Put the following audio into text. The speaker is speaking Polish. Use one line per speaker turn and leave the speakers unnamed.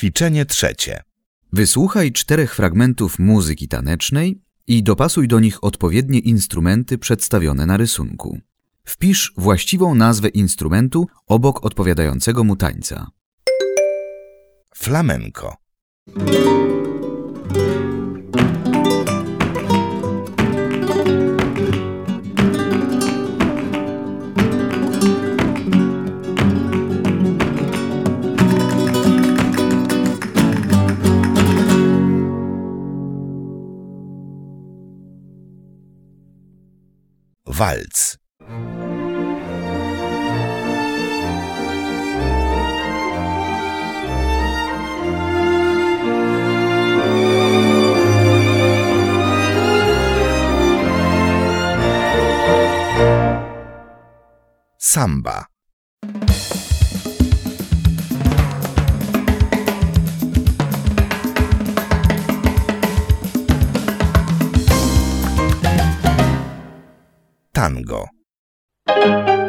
Ćwiczenie trzecie.
Wysłuchaj 4 fragmentów muzyki tanecznej i dopasuj do nich odpowiednie instrumenty przedstawione na rysunku. Wpisz właściwą nazwę instrumentu obok odpowiadającego mu tańca.
Flamenco. Walc. Samba. Tango.